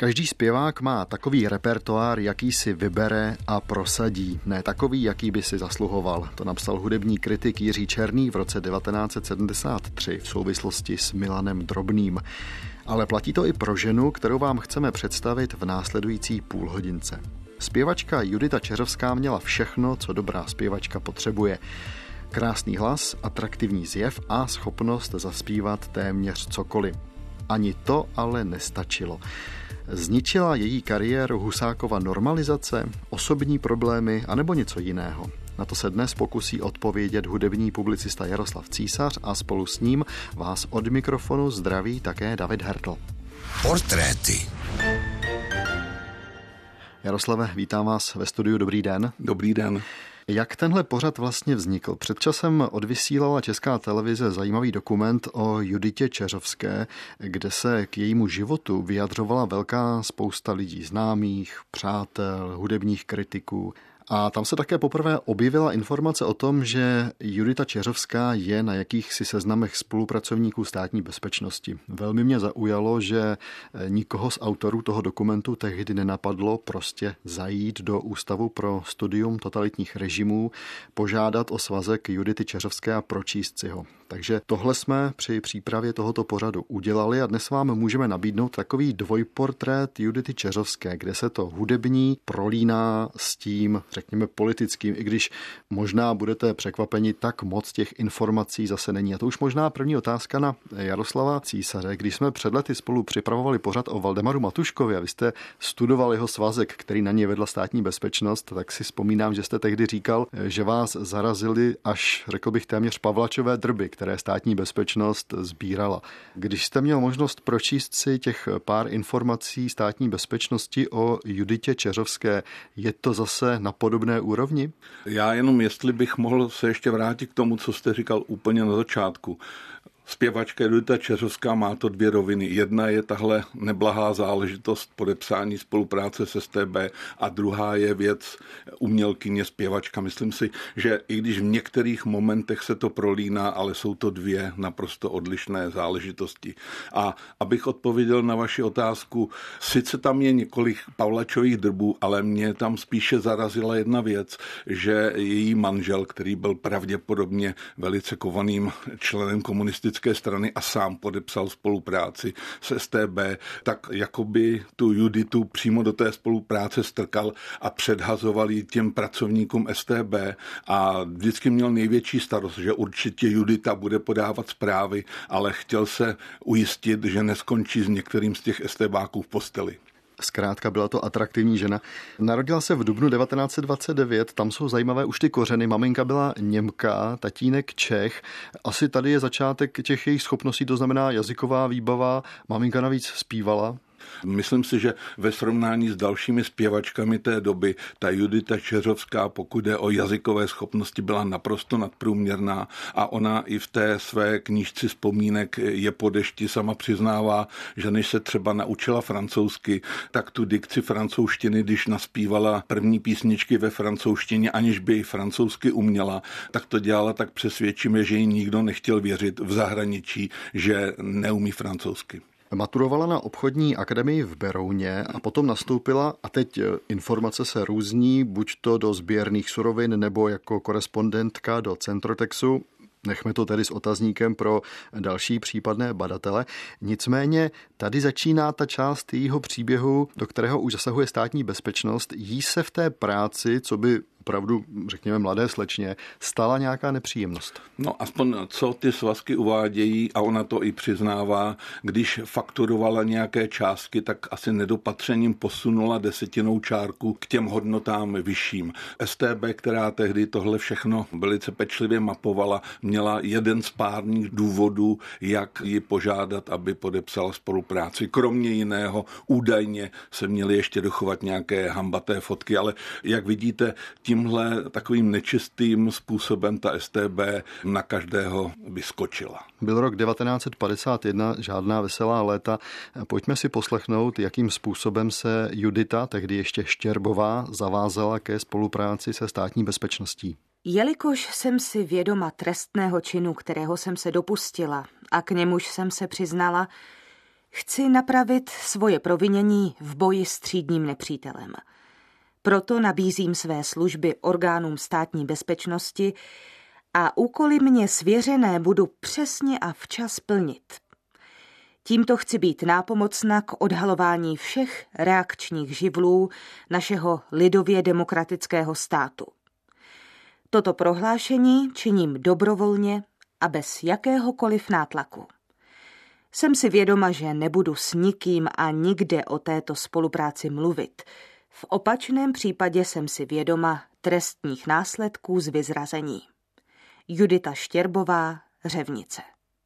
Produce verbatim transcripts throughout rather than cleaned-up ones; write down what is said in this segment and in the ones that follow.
Každý zpěvák má takový repertoár, jaký si vybere a prosadí. Ne takový, jaký by si zasluhoval. To napsal hudební kritik Jiří Černý v roce devatenáct set sedmdesát tři v souvislosti s Milanem Drobným. Ale platí to i pro ženu, kterou vám chceme představit v následující půlhodince. Zpěvačka Judita Čeřovská měla všechno, co dobrá zpěvačka potřebuje. Krásný hlas, atraktivní zjev a schopnost zaspívat téměř cokoliv. Ani to ale nestačilo. Zničila její kariéru Husákova normalizace, osobní problémy anebo něco jiného? Na to se dnes pokusí odpovědět hudební publicista Jaroslav Císař a spolu s ním vás od mikrofonu zdraví také David Hertl. Portréty. Jaroslave, vítám vás ve studiu, dobrý den. Dobrý den. Jak tenhle pořad vlastně vznikl? Před časem odvysílala Česká televize zajímavý dokument o Juditě Čeřovské, kde se k jejímu životu vyjadřovala velká spousta lidí, známých, přátel, hudebních kritiků. A tam se také poprvé objevila informace o tom, že Judita Čeřovská je na jakýchsi seznamech spolupracovníků Státní bezpečnosti. Velmi mě zaujalo, že nikoho z autorů toho dokumentu tehdy nenapadlo prostě zajít do Ústavu pro studium totalitních režimů, požádat o svazek Judity Čeřovské a pročíst si ho. Takže tohle jsme při přípravě tohoto pořadu udělali a dnes vám můžeme nabídnout takový dvojportrét Judity Čeřovské, kde se to hudební prolíná s tím, řekněme, politickým, i když možná budete překvapeni, tak moc těch informací zase není. A to už možná první otázka na Jaroslava Císaře. Když jsme před lety spolu připravovali pořad o Valdemaru Matuškovi a vy jste studoval jeho svazek, který na něj vedla Státní bezpečnost, tak si vzpomínám, že jste tehdy říkal, že vás zarazily až, řekl bych, téměř Pavlačové drby, které Státní bezpečnost sbírala. Když jste měl možnost pročíst si těch pár informací Státní bezpečnosti o Juditě Čeřovské, je to zase na podobné úrovni? Já jenom, jestli bych mohl se ještě vrátit k tomu, co jste říkal úplně na začátku. Zpěvačka Judita Čeřovská má to dvě roviny. Jedna je tahle neblahá záležitost podepsání spolupráce s S T B a druhá je věc umělkyně, zpěvačka. Myslím si, že i když v některých momentech se to prolíná, ale jsou to dvě naprosto odlišné záležitosti. A abych odpověděl na vaši otázku, sice tam je několik Pavlačových drbů, ale mě tam spíše zarazila jedna věc, že její manžel, který byl pravděpodobně velice kovaným členem komunistické strany a sám podepsal spolupráci s S T B, tak jakoby tu Juditu přímo do té spolupráce strkal a předhazoval ji těm pracovníkům S T B a vždycky měl největší starost, že určitě Judita bude podávat zprávy, ale chtěl se ujistit, že neskončí s některým z těch STBáků v posteli. Zkrátka byla to atraktivní žena. Narodila se v dubnu devatenáct set dvacet devět, tam jsou zajímavé už ty kořeny. Maminka byla Němka, tatínek Čech. Asi tady je začátek těch jejich schopností, to znamená jazyková výbava. Maminka navíc zpívala. Myslím si, že ve srovnání s dalšími zpěvačkami té doby ta Judita Čeřovská, pokud jde o jazykové schopnosti, byla naprosto nadprůměrná a ona i v té své knížce vzpomínek Je po dešti sama přiznává, že než se třeba naučila francouzsky, tak tu dikci francouzštiny, když naspívala první písničky ve francouzštině, aniž by ji francouzsky uměla, tak to dělala tak přesvědčivě, že jí nikdo nechtěl věřit v zahraničí, že neumí francouzsky. Maturovala na obchodní akademii v Berouně a potom nastoupila, a teď informace se různí, buď to do sběrných surovin nebo jako korespondentka do Centrotexu. Nechme to tedy s otazníkem pro další případné badatele. Nicméně tady začíná ta část jejího příběhu, do kterého už zasahuje Státní bezpečnost. Jí se v té práci, co by opravdu, řekněme, mladé slečně, stala nějaká nepříjemnost. No aspoň co ty svazky uvádějí, a ona to i přiznává, když fakturovala nějaké částky, tak asi nedopatřením posunula desetinou čárku k těm hodnotám vyšším. S T B, která tehdy tohle všechno velice pečlivě mapovala, měla jeden z párních důvodů, jak ji požádat, aby podepsala spolupráci. Kromě jiného údajně se měly ještě dochovat nějaké hambaté fotky, ale jak vidíte, tímhle takovým nečistým způsobem ta S T B na každého vyskočila. Byl rok devatenáct set padesát jedna, žádná veselá léta. Pojďme si poslechnout, jakým způsobem se Judita, tehdy ještě Štěrbová, zavázala ke spolupráci se Státní bezpečností. Jelikož jsem si vědoma trestného činu, kterého jsem se dopustila a k němuž jsem se přiznala, Chci napravit svoje provinění v boji s třídním nepřítelem. Proto nabízím své služby orgánům státní bezpečnosti a úkoly mně svěřené budu přesně a včas plnit. Tímto chci být nápomocna k odhalování všech reakčních živlů našeho lidově demokratického státu. Toto prohlášení činím dobrovolně a bez jakéhokoliv nátlaku. Jsem si vědoma, že nebudu s nikým a nikde o této spolupráci mluvit. V opačném případě jsem si vědoma trestních následků z vyzrazení. Judita Štěrbová, Řevnice.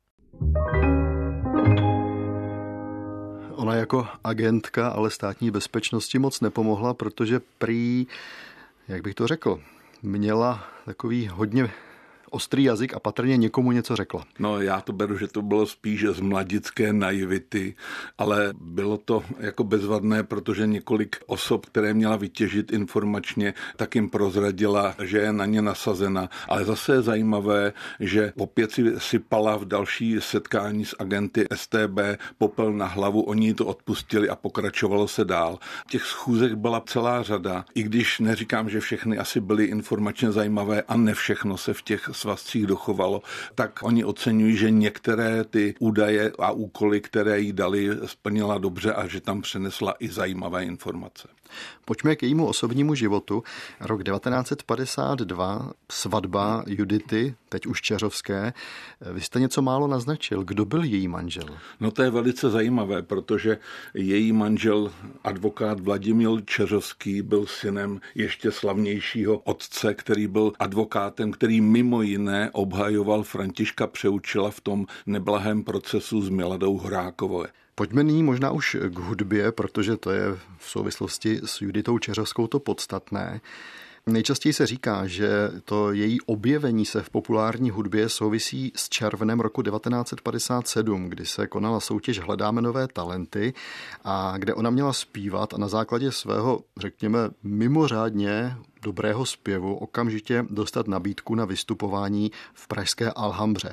Ona jako agentka, ale státní bezpečnosti moc nepomohla, protože prý, jak bych to řekl, měla takový hodně ostrý jazyk a patrně někomu něco řekla. No já to beru, že to bylo spíš z mladické naivity, ale bylo to jako bezvadné, protože několik osob, které měla vytěžit informačně, tak jim prozradila, že je na ně nasazena. Ale zase je zajímavé, že opět si sypala v další setkání s agenty S T B popel na hlavu, oni to odpustili a pokračovalo se dál. Těch schůzek byla celá řada, i když neříkám, že všechny asi byly informačně zajímavé a ne všechno se v těch svazcích dochovalo, tak oni oceňují, že některé ty údaje a úkoly, které jí dali, splnila dobře a že tam přenesla i zajímavé informace. Pojďme k jejímu osobnímu životu. Rok devatenáct set padesát dva, svatba Judity, teď už Čeřovské. Vy jste něco málo naznačil. Kdo byl její manžel? No to je velice zajímavé, protože její manžel, advokát Vladimír Čeřovský, byl synem ještě slavnějšího otce, který byl advokátem, který mimo jiné obhajoval Františka Přeučila v tom neblahém procesu s Miladou Horákovou. Pojďme nyní možná už k hudbě, protože to je v souvislosti s Juditou Čeřovskou to podstatné. Nejčastěji se říká, že to její objevení se v populární hudbě souvisí s červnem roku devatenáct set padesát sedm, kdy se konala soutěž Hledáme nové talenty a kde ona měla zpívat a na základě svého, řekněme, mimořádně dobrého zpěvu okamžitě dostat nabídku na vystupování v pražské Alhambře.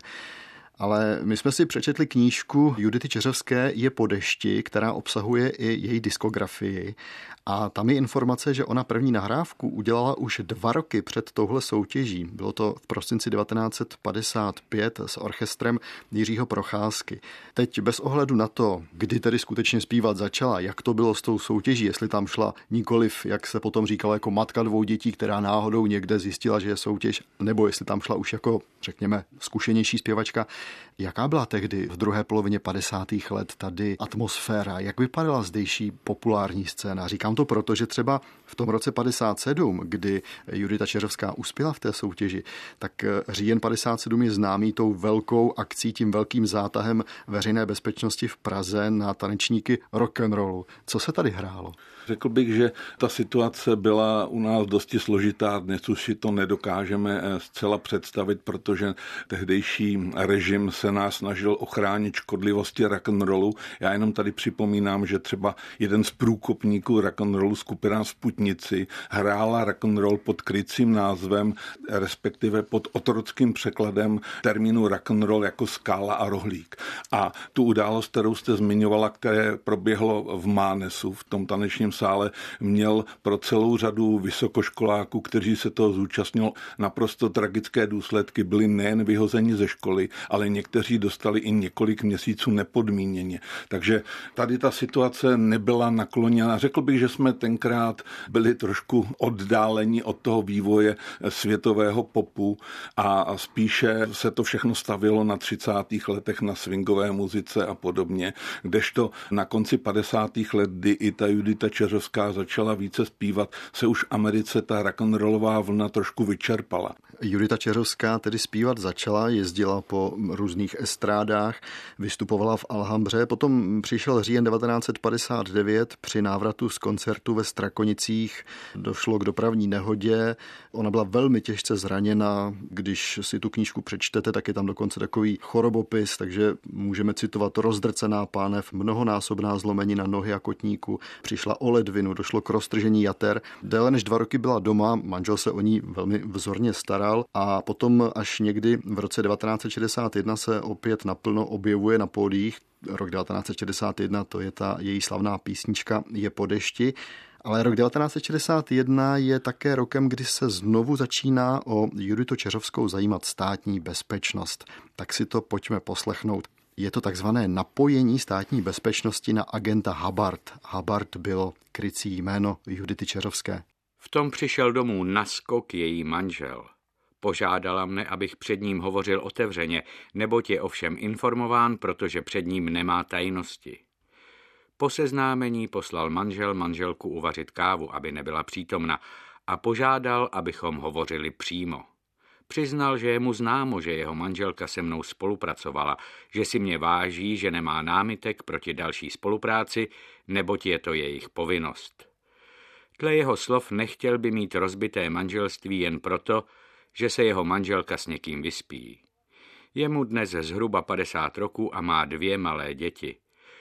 Ale my jsme si přečetli knížku Judity Čeřovské Je po dešti, která obsahuje i její diskografii. A tam je informace, že ona první nahrávku udělala už dva roky před touhle soutěží. Bylo to v prosinci devatenáct set padesát pět s orchestrem Jiřího Procházky. Teď bez ohledu na to, kdy tedy skutečně zpívat začala, jak to bylo s tou soutěží, jestli tam šla nikoliv, jak se potom říkalo, jako matka dvou dětí, která náhodou někde zjistila, že je soutěž, nebo jestli tam šla už jako, řekněme, zkušenější zpěvačka. Jaká byla tehdy v druhé polovině padesátých let tady atmosféra? Jak vypadala zdejší populární scéna? Říkám to proto, že třeba v tom roce padesát sedm, kdy Judita Čeřovská uspěla v té soutěži, tak říjen padesát sedm je známý tou velkou akcí, tím velkým zátahem veřejné bezpečnosti v Praze na tanečníky rock'n'rollu. Co se tady hrálo? Řekl bych, že ta situace byla u nás dosti složitá, dnes už si to nedokážeme zcela představit, protože tehdejší režim se nás snažil ochránit škodlivosti rock'n'rollu. Já jenom tady připomínám, že třeba jeden z průkopníků rock'n'rollu, skupina Sputnici, hrála rock'n'roll pod krycím názvem, respektive pod otrockým překladem termínu rock'n'roll jako Skála a rohlík. A tu událost, kterou jste zmiňovala, které proběhlo v Mánesu, v tom tanečním sále, měl pro celou řadu vysokoškoláků, kteří se toho zúčastnili, naprosto tragické důsledky. Byli nejen vyhozeni ze školy, ale někteří dostali i několik měsíců nepodmíněně. Takže tady ta situace nebyla nakloněna. Řekl bych, že jsme tenkrát byli trošku oddáleni od toho vývoje světového popu a spíše se to všechno stavilo na třicátých letech na swingové muzice a podobně, kdežto na konci padesátých let, kdy i ta Judita Čeřovská začala více zpívat, se už v Americe ta rock'n'rollová vlna trošku vyčerpala. Judita Čeřovská tedy zpívat začala, jezdila po různých estrádách, vystupovala v Alhambře, potom přišel říjen devatenáct set padesát devět, při návratu z koncertu ve Strakonicích došlo k dopravní nehodě. Ona byla velmi těžce zraněna, když si tu knížku přečtete, tak je tam dokonce takový chorobopis, takže můžeme citovat: rozdrcená pánev, mnohonásobná zlomenina nohy a kotníku, přišla o ledvinu, došlo k roztržení jater. Déle než dva roky byla doma, manžel se o ní velmi vzorně staral a potom až někdy v roce devatenáct set šedesát jedna jedna se opět naplno objevuje na pódiích. Rok devatenáct set šedesát jedna, to je ta její slavná písnička Je po dešti. Ale rok devatenáct set šedesát jedna je také rokem, kdy se znovu začíná o Juditu Čeřovskou zajímat státní bezpečnost. Tak si to pojďme poslechnout. Je to takzvané napojení státní bezpečnosti na agenta Habart. Habart bylo krycí jméno Judity Čeřovské. V tom přišel domů na skok její manžel. Požádala mne, abych před ním hovořil otevřeně, neboť je ovšem informován, protože před ním nemá tajnosti. Po seznámení poslal manžel manželku uvařit kávu, aby nebyla přítomna, a požádal, abychom hovořili přímo. Přiznal, že je mu známo, že jeho manželka se mnou spolupracovala, že si mě váží, že nemá námitek proti další spolupráci, neboť je to jejich povinnost. Dle jeho slov nechtěl by mít rozbité manželství jen proto, že se jeho manželka s někým vyspí. Je mu dnes zhruba padesát roků a má dvě malé děti.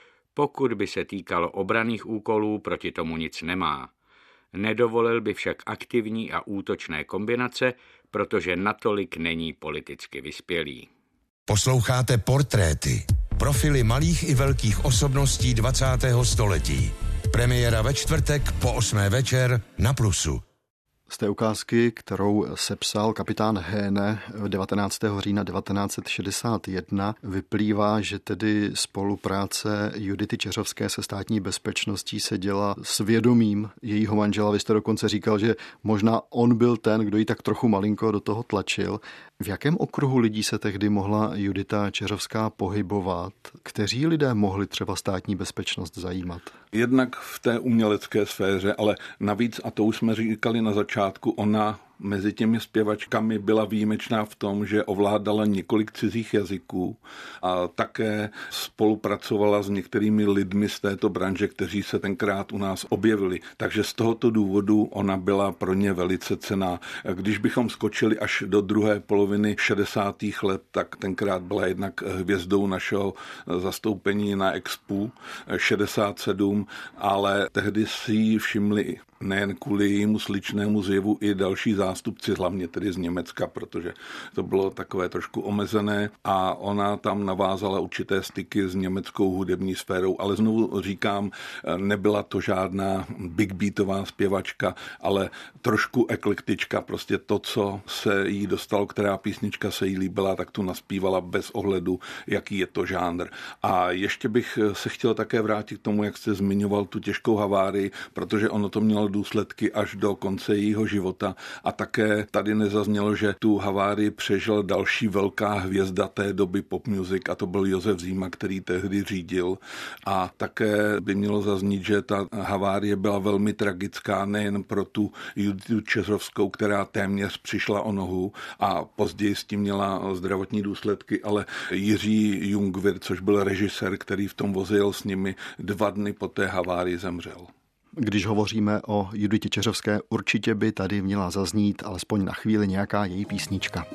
Pokud by se týkalo obranných úkolů, proti tomu nic nemá. Nedovolil by však aktivní a útočné kombinace, protože natolik není politicky vyspělý. Posloucháte Portréty. Profily malých i velkých osobností dvacátého století. Premiéra ve čtvrtek po osmé večer na Plusu. Z té ukázky, kterou sepsal kapitán Héne devatenáctého října devatenáct set šedesát jedna, vyplývá, že tedy spolupráce Judity Čeřovské se státní bezpečností se děla s vědomím jejího manžela. Vy jste dokonce říkal, že možná on byl ten, kdo ji tak trochu malinko do toho tlačil. V jakém okruhu lidí se tehdy mohla Judita Čeřovská pohybovat? Kteří lidé mohli třeba státní bezpečnost zajímat? Jednak v té umělecké sféře, ale navíc, a to už jsme říkali na začátku, ona mezi těmi zpěvačkami byla výjimečná v tom, že ovládala několik cizích jazyků a také spolupracovala s některými lidmi z této branže, kteří se tenkrát u nás objevili. Takže z tohoto důvodu ona byla pro ně velice cenná. Když bychom skočili až do druhé poloviny šedesátých let, tak tenkrát byla jednak hvězdou našeho zastoupení na Expu šedesát sedm, ale tehdy si ji všimli nejen kvůli jejímu sličnému zjevu i další zástupci, hlavně tedy z Německa, protože to bylo takové trošku omezené a ona tam navázala určité styky s německou hudební sférou, ale znovu říkám, nebyla to žádná big beatová zpěvačka, ale trošku eklektička, prostě to, co se jí dostalo, která písnička se jí líbila, tak tu naspívala bez ohledu, jaký je to žánr. A ještě bych se chtěl také vrátit k tomu, jak jste zmiňoval tu těžkou havárii, protože ono to mělo důsledky až do konce jejího života a také tady nezaznělo, že tu havárii přežil další velká hvězda té doby pop music a to byl Josef Zima, který tehdy řídil a také by mělo zaznít, že ta havárie byla velmi tragická nejen pro tu Juditu Čeřovskou, která téměř přišla o nohu a později s tím měla zdravotní důsledky, ale Jiří Jungwirth, což byl režisér, který v tom vozil s nimi, dva dny po té havárii zemřel. Když hovoříme o Juditě Čeřovské, určitě by tady měla zaznít alespoň na chvíli nějaká její písnička.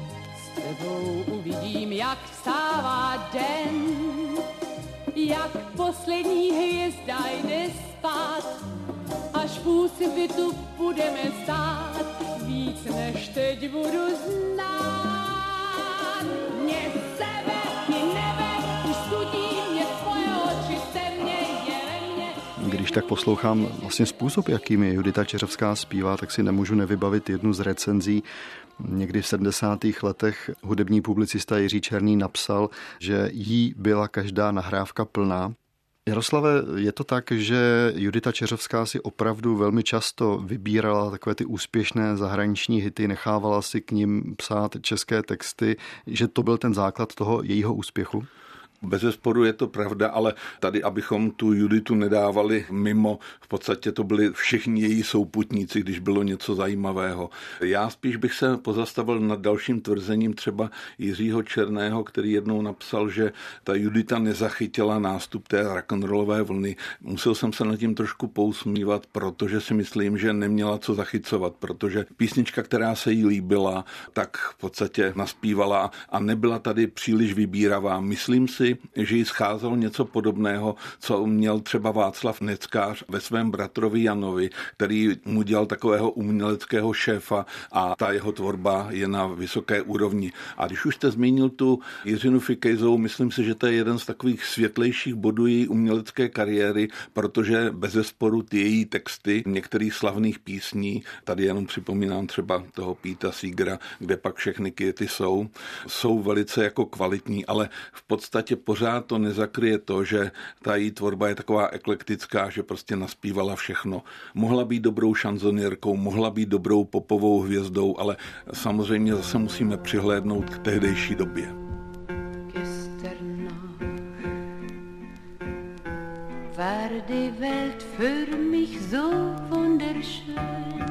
S tebou uvidím, jak vstává den, jak poslední hvězda jde spát, až půl světu budeme stát, víc než teď budu znát. Mě sebe i nebe, už studí mě tvoje oči, temně je ve mně. Když tak poslouchám vlastně způsob, jakými Judita Čeřovská zpívá, tak si nemůžu nevybavit jednu z recenzí. Někdy v sedmdesátých letech hudební publicista Jiří Černý napsal, že jí byla každá nahrávka plná. Jaroslave, je to tak, že Judita Čeřovská si opravdu velmi často vybírala takové ty úspěšné zahraniční hity, nechávala si k nim psát české texty, že to byl ten základ toho jejího úspěchu? Bezesporu je to pravda, ale tady, abychom tu Juditu nedávali mimo, v podstatě to byli všichni její souputníci, když bylo něco zajímavého. Já spíš bych se pozastavil nad dalším tvrzením třeba Jiřího Černého, který jednou napsal, že ta Judita nezachytila nástup té rock'n'rollové vlny. Musel jsem se nad tím trošku pousmívat, protože si myslím, že neměla co zachycovat, protože písnička, která se jí líbila, tak v podstatě naspívala a nebyla tady příliš vybíravá. Myslím si, si, že jí scházelo něco podobného, co měl třeba Václav Neckář ve svém bratrovi Janovi, který mu dělal takového uměleckého šéfa a ta jeho tvorba je na vysoké úrovni. A když už jste zmínil tu Jiřinu Fikejzovou, myslím si, že to je jeden z takových světlejších bodů její umělecké kariéry, protože bezesporu ty její texty některých slavných písní, tady jenom připomínám třeba toho Píta Seegera, kde pak všechny květy jsou, jsou velice jako kvalitní, ale v podstatě pořád to nezakryje to, že ta její tvorba je taková eklektická, že prostě naspívala všechno. Mohla být dobrou šanzonierkou, mohla být dobrou popovou hvězdou, ale samozřejmě zase musíme přihlédnout k tehdejší době. War die Welt für mich so wunderschön.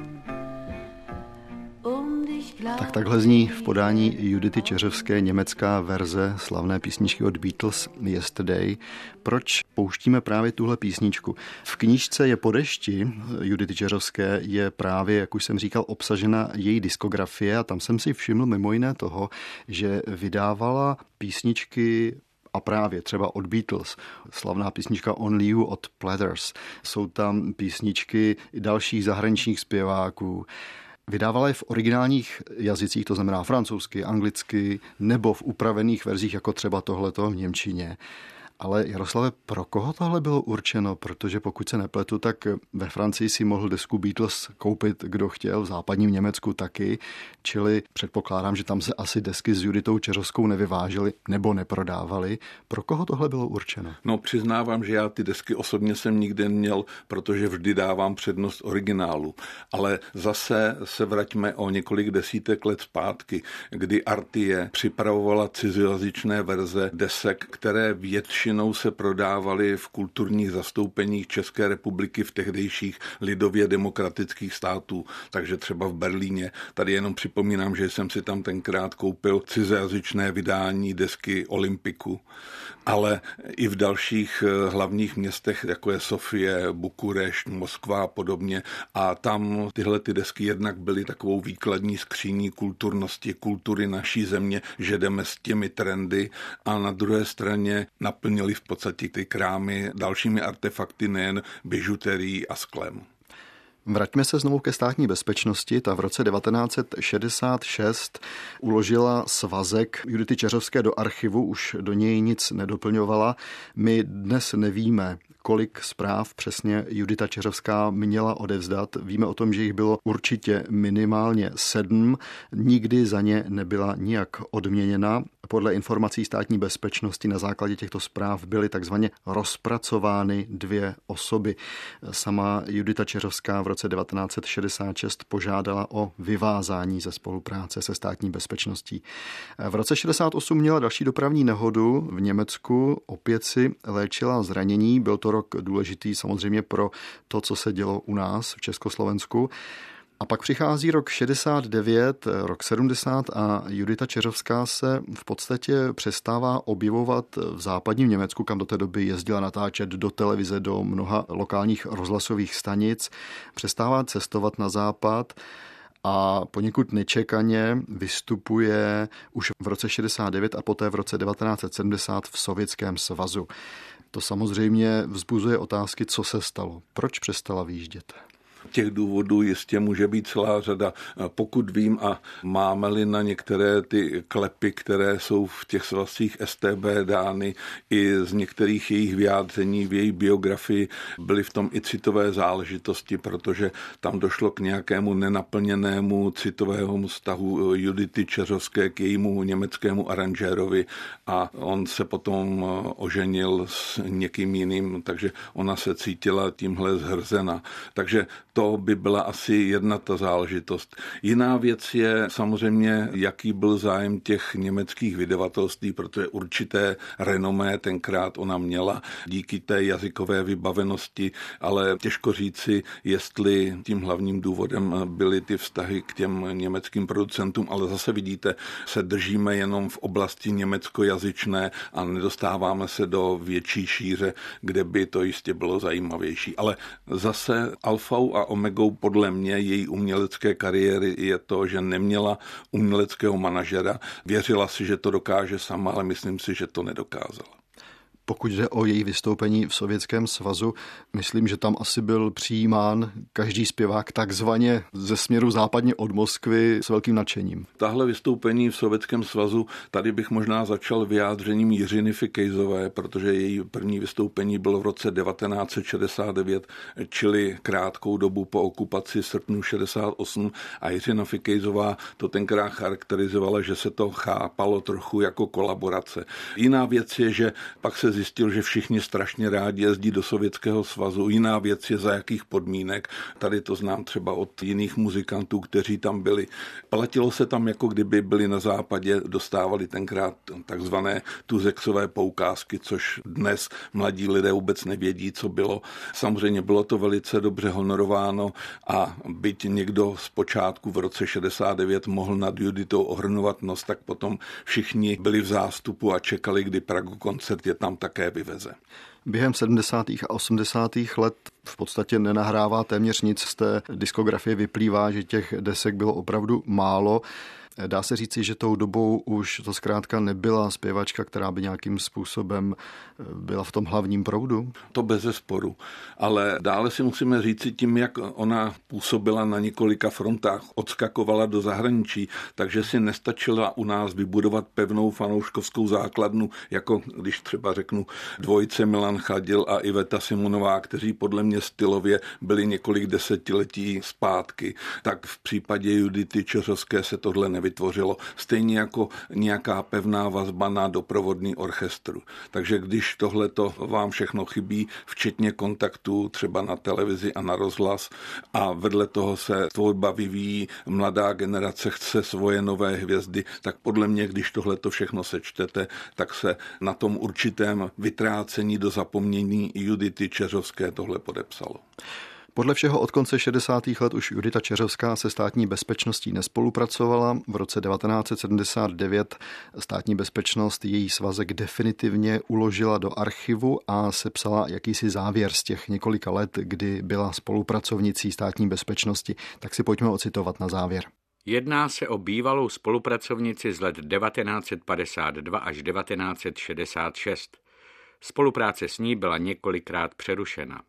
Tak takhle zní v podání Judity Čeřovské německá verze slavné písničky od Beatles Yesterday. Proč pouštíme právě tuhle písničku? V knížce Je po dešti Judity Čeřovské je právě, jak už jsem říkal, obsažena její diskografie a tam jsem si všiml mimo jiné toho, že vydávala písničky a právě třeba od Beatles, slavná písnička Only You od Platters. Jsou tam písničky dalších zahraničních zpěváků. Vydávala je v originálních jazycích, to znamená francouzsky, anglicky, nebo v upravených verzích, jako třeba tohleto v němčině. Ale Jaroslave, pro koho tohle bylo určeno? Protože pokud se nepletu, tak ve Francii si mohl desku Beatles koupit, kdo chtěl, v západním Německu taky. Čili předpokládám, že tam se asi desky s Juditou Čeřovskou nevyvážely nebo neprodávaly. Pro koho tohle bylo určeno? No, přiznávám, že já ty desky osobně jsem nikdy neměl, protože vždy dávám přednost originálu. Ale zase se vraťme o několik desítek let zpátky, kdy Artie připravovala cizojazyčné verze desek, které většinou se prodávaly v kulturních zastoupeních České republiky v tehdejších lidově demokratických států, takže třeba v Berlíně. Tady jenom připomínám, že jsem si tam tenkrát koupil cizojazyčné vydání desky Olympiku, ale i v dalších hlavních městech, jako je Sofie, Bukurešť, Moskva a podobně. A tam tyhle ty desky jednak byly takovou výkladní skříní kulturnosti, kultury naší země, že jdeme s těmi trendy a na druhé straně naplnili v podstatě ty krámy dalšími artefakty, nejen bižuterií a sklem. Vraťme se znovu ke státní bezpečnosti. Ta v roce devatenáct set šedesát šest uložila svazek Judity Čeřovské do archivu, už do něj nic nedoplňovala. My dnes nevíme, kolik zpráv přesně Judita Čeřovská měla odevzdat. Víme o tom, že jich bylo určitě minimálně sedm. Nikdy za ně nebyla nijak odměněna. Podle informací státní bezpečnosti na základě těchto zpráv byly takzvaně rozpracovány dvě osoby. Sama Judita Čeřovská v roce devatenáct set šedesát šest požádala o vyvázání ze spolupráce se státní bezpečností. V roce šedesát osm měla další dopravní nehodu v Německu, opět si léčila zranění. Byl to rok důležitý samozřejmě pro to, co se dělo u nás v Československu. A pak přichází rok šedesát devět, rok sedmdesát a Judita Čeřovská se v podstatě přestává objevovat v západním Německu, kam do té doby jezdila natáčet do televize, do mnoha lokálních rozhlasových stanic. Přestává cestovat na západ a poněkud nečekaně vystupuje už v roce šedesát devět a poté v roce devatenáct set sedmdesát v Sovětském svazu. To samozřejmě vzbuzuje otázky, co se stalo. Proč přestala vyjíždět? Těch důvodů jistě může být celá řada. Pokud vím a máme-li na některé ty klepy, které jsou v těch svazcích S T B dány i z některých jejich vyjádření v její biografii, byly v tom i citové záležitosti, protože tam došlo k nějakému nenaplněnému citovému vztahu Judity Čeřovské k jejímu německému aranžérovi a on se potom oženil s někým jiným, takže ona se cítila tímhle zhrzena. Takže to by byla asi jedna ta záležitost. Jiná věc je samozřejmě, jaký byl zájem těch německých vydavatelství, protože určité renomé tenkrát ona měla díky té jazykové vybavenosti, ale těžko říci, jestli tím hlavním důvodem byly ty vztahy k těm německým producentům, ale zase vidíte, se držíme jenom v oblasti německojazyčné a nedostáváme se do větší šíře, kde by to jistě bylo zajímavější. Ale zase alfou a omegou podle mě její umělecké kariéry je to, že neměla uměleckého manažera. Věřila si, že to dokáže sama, ale myslím si, že to nedokázala. Pokud jde o její vystoupení v Sovětském svazu, myslím, že tam asi byl přijímán každý zpěvák takzvaně ze směru západně od Moskvy s velkým nadšením. Tahle vystoupení v Sovětském svazu, tady bych možná začal vyjádřením Jiřiny Fikejzové, protože její první vystoupení bylo v roce devatenáct set šedesát devět, čili krátkou dobu po okupaci srpnu šedesát osm, a Jiřina Fikejzová to tenkrát charakterizovala, že se to chápalo trochu jako kolaborace. Jiná věc je, že pak se zjistil, že všichni strašně rádi jezdí do Sovětského svazu. Jiná věc je, za jakých podmínek. Tady to znám třeba od jiných muzikantů, kteří tam byli. Platilo se tam, jako kdyby byli na západě, dostávali tenkrát takzvané tuzexové poukázky, což dnes mladí lidé vůbec nevědí, co bylo. Samozřejmě bylo to velice dobře honorováno a byť někdo zpočátku v roce šedesát devět mohl nad Juditou ohrnovat nos, tak potom všichni byli v zástupu a čekali, kdy Pragu koncert je tam také vyveze. Během sedmdesátých a osmdesátých let v podstatě nenahrává téměř nic, z té diskografie vyplývá, že těch desek bylo opravdu málo. Dá se říci, že tou dobou už to zkrátka nebyla zpěvačka, která by nějakým způsobem byla v tom hlavním proudu? To bezesporu. Ale dále si musíme říci tím, jak ona působila na několika frontách, odskakovala do zahraničí, takže si nestačila u nás vybudovat pevnou fanouškovskou základnu, jako když třeba řeknu dvojice Milan Chadil a Iveta Simonová, kteří podle mě stylově byli několik desetiletí zpátky. Tak v případě Judity Čeřovské se tohle nevytvořilo. Vytvořilo, stejně jako nějaká pevná vazba na doprovodný orchestru. Takže když tohleto vám všechno chybí, včetně kontaktů třeba na televizi a na rozhlas, a vedle toho se tvorba vyvíjí, mladá generace chce svoje nové hvězdy, tak podle mě, když tohleto všechno sečtete, tak se na tom určitém vytrácení do zapomnění Judity Čeřovské tohle podepsalo. Podle všeho od konce šedesátých let už Judita Čeřovská se státní bezpečností nespolupracovala. V roce devatenáct set sedmdesát devět státní bezpečnost její svazek definitivně uložila do archivu a sepsala jakýsi závěr z těch několika let, kdy byla spolupracovnicí státní bezpečnosti. Tak si pojďme ocitovat na závěr. Jedná se o bývalou spolupracovnici z let devatenáct set padesát dva až devatenáct set šedesát šest. Spolupráce s ní byla několikrát přerušena.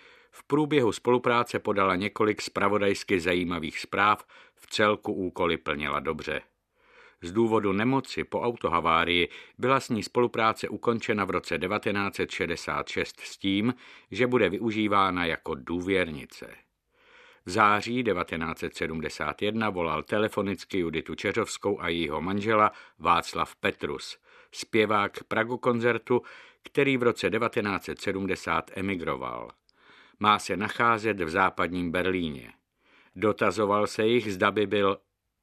V průběhu spolupráce podala několik zpravodajsky zajímavých zpráv, v celku úkoly plnila dobře. Z důvodu nemoci po autohavárii byla s ní spolupráce ukončena v roce devatenáct set šedesát šest s tím, že bude využívána jako důvěrnice. V září devatenáct set sedmdesát jedna volal telefonicky Juditu Čeřovskou a jejího manžela Václav Petrus, zpěvák Pragu koncertu, který v roce devatenáct set sedmdesát emigroval. Má se nacházet v západním Berlíně. Dotazoval se jich, zda by byl...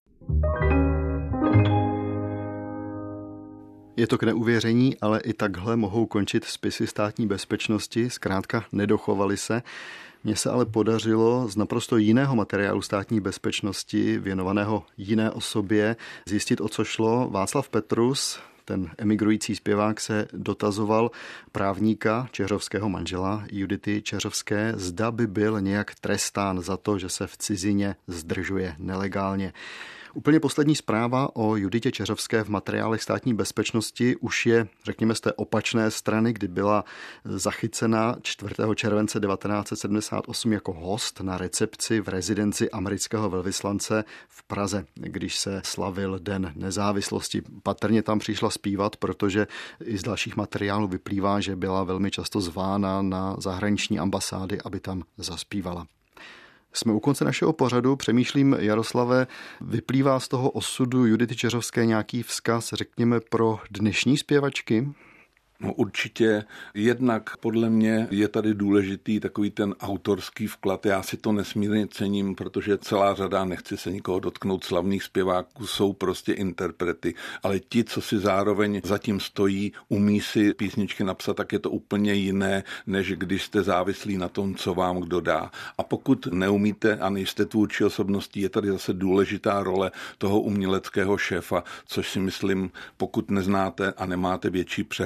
Je to k neuvěření, ale i takhle mohou končit spisy státní bezpečnosti, zkrátka nedochovaly se. Mně se ale podařilo z naprosto jiného materiálu státní bezpečnosti, věnovaného jiné osobě, zjistit, o co šlo. Václav Petrus, ten emigrující zpěvák, se dotazoval právníka, Čeřovského manžela Judity Čeřovské, zda by byl nějak trestán za to, že se v cizině zdržuje nelegálně. Úplně poslední zpráva o Juditě Čeřovské v materiálech státní bezpečnosti už je, řekněme, z té opačné strany, kdy byla zachycena čtvrtého července devatenáct set sedmdesát osm jako host na recepci v rezidenci amerického velvyslance v Praze, když se slavil Den nezávislosti. Patrně tam přišla zpívat, protože i z dalších materiálů vyplývá, že byla velmi často zvána na zahraniční ambasády, aby tam zaspívala. Jsme u konce našeho pořadu. Přemýšlím, Jaroslave, vyplývá z toho osudu Judity Čeřovské nějaký vzkaz, řekněme, pro dnešní zpěvačky? No určitě. Jednak podle mě je tady důležitý takový ten autorský vklad. Já si to nesmírně cením, protože celá řada, nechci se nikoho dotknout, slavných zpěváků, jsou prostě interprety. Ale ti, co si zároveň zatím stojí, umí si písničky napsat, tak je to úplně jiné, než když jste závislí na tom, co vám kdo dá. A pokud neumíte a nejste tvůrčí osobností, je tady zase důležitá role toho uměleckého šéfa, což si myslím, pokud neznáte a nemáte větší přehled v té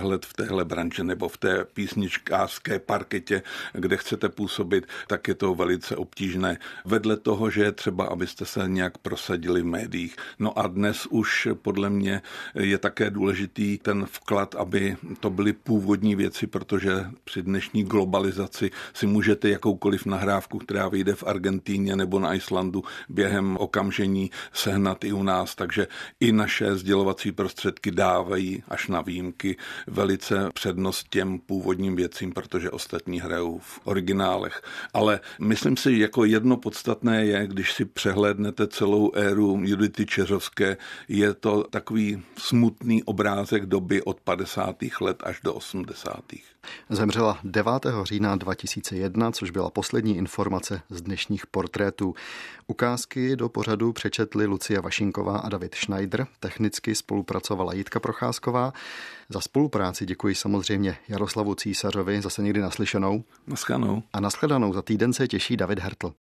téhle branži nebo v té písničkářské parketě, kde chcete působit, tak je to velice obtížné. Vedle toho, že je třeba, abyste se nějak prosadili v médiích. No a dnes už podle mě je také důležitý ten vklad, aby to byly původní věci, protože při dnešní globalizaci si můžete jakoukoliv nahrávku, která vyjde v Argentíně nebo na Islandu, během okamžení sehnat i u nás, takže i naše sdělovací prostředky dávají až na výjimky velice přednost těm původním věcím, protože ostatní hrajou v originálech. Ale myslím si, jako jedno podstatné je, když si přehlédnete celou éru Judity Čeřovské, je to takový smutný obrázek doby od padesátých let až do osmdesátých. Zemřela devátého října dva tisíce jedna, což byla poslední informace z dnešních portrétů. Ukázky do pořadu přečetli Lucie Vašinková a David Schneider. Technicky spolupracovala Jitka Procházková. Za spolupráci děkuji samozřejmě Jaroslavu Císařovi, zase někdy naslyšenou. Naschledanou. A nashledanou za týden se těší David Hertl.